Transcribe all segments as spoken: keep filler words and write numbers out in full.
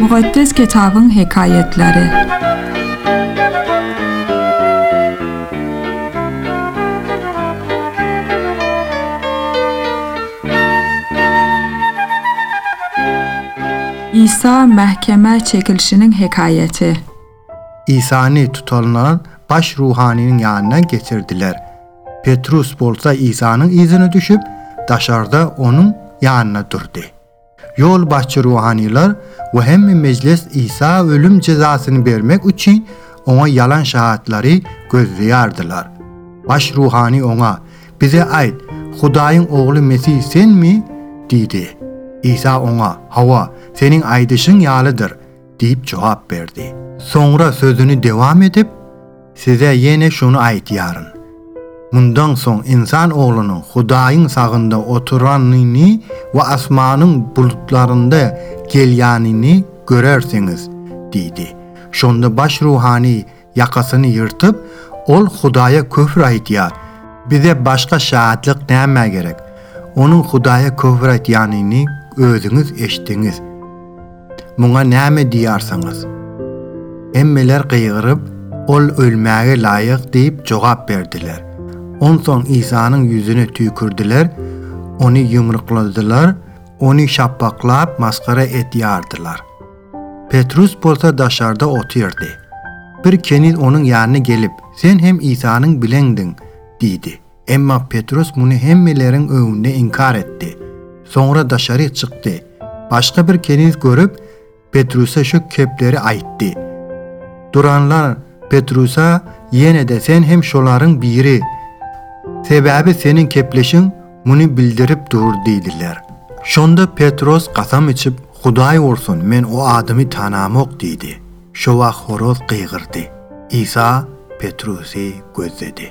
Mukaddes kitabın hikayetleri. İsa məhkəmə çekilişinin hikayeti. İsa'nı tutanlar baş ruhaninin yanına getirdiler. Petrus bolsa İsa'nın izine düşüp dışarıda onun yanına durdu. Yol başçı ruhaniler ve hem meclis İsa ölüm cezasını vermek için ona yalan şahitleri gözleyardılar. Baş ruhani ona, bize ait Hudayın oğlu Mesih sen mi? dedi. İsa ona, hava senin aydışın yalıdır deyip cevap verdi. Sonra sözünü devam edip, size yine şunu aytiyarın. Bundan son insan oğlunun Hudayın sağında oturanını ve asmanın bulutlarında gelyanını görersiniz dedi. Şonda baş ruhani yakasını yırtıp, ol Hudaya küfür aytiyar. Bize başka şahitlik neyme gerek? Onun Hudaya küfür aytiyanını özünüz eştiniz. Buna neyme diyarsanız? Emmeler kıygırıp, ol ölmeye layık deyip cevap verdiler. On son İsa'nın yüzüne tükürdüler, onu yumrukladılar, onu şapaklap maskara etiyardılar. Petrus bolsa dışarıda oturdu. Bir keniz onun yanına gelip, sen hem İsa'nın bilendin, dedi. Emma Petrus bunu hemmelerin önünde inkar etti. Sonra dışarı çıktı. Başka bir keniz görüp, Petrus'a şu kepleri ayttı. Duranlar Petrus'a yine de sen hem şoların biri, sebebi senin kepleşin bunu bildirip dur dediler. Şonda Petrus kasam içip Huday olsun men o adamı tanamok dedi. Şova horoz kıygırdı. İsa Petrus'u gözledi.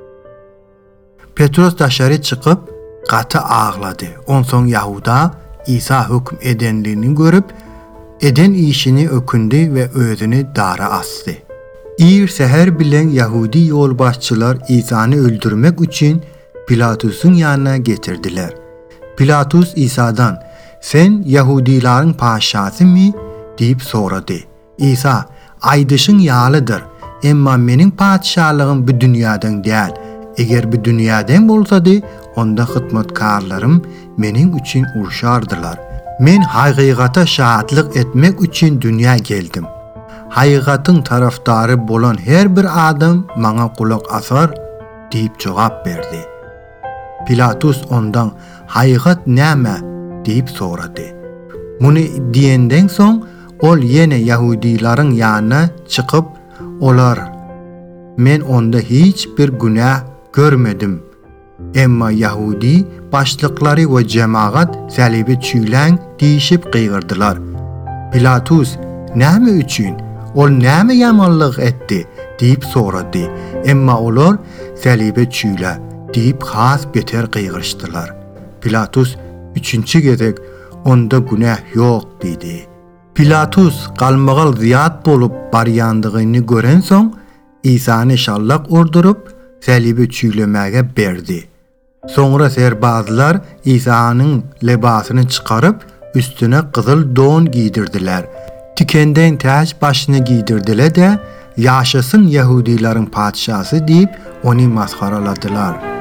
Petrus dışarı çıkıp katı ağladı. On son Yahuda İsa hüküm edenliğini görüp eden işini ökündü ve özünü dara astı. İr seher bilen Yahudi yolbaşçılar İsa'nı öldürmek için Pilatus'un yanına getirdiler. Pilatus İsa'dan sen Yahudilerin paşası mı? deyip soradı. İsa aydışın yağlıdır. Emma benim padişahlığım bu dünyadan değil. Eğer bu dünyadan olsaydı onda hizmetkarlarım benim için urşardılar. Men hakikata şahitlik etmek için dünya geldim. Hakikatin taraftarı bolan her bir adam bana kulak asar deyip cevap verdi. Pilatus ondan hakikat neme deyip soradı. Bunu diyenden son ol yine Yahudilerin yanına çıkıp olar. Men onda hiçbir günah görmedim. Emma Yahudi başlıkları ve cemaat salibi çüylen deyişip kıygırdılar. Pilatus neme için? Ol neme yamanlık etti deyip soradı. Emma olur salibe çüyle deyip has beter kıygırıştılar. Pilatus üçüncü gezek onda günah yok dedi. Pilatus kalmağal ziyat bolup barıyandığını gören son İsa'nı şallak ordurup salibe çüylemeye berdi. Sonra serbazlar İsa'nın lebasını çıkarıp üstüne kızıl don giydirdiler. Tikenden taç başına giydirdiler de yaşasın Yahudilerin padişası deyip onu maskaraladılar.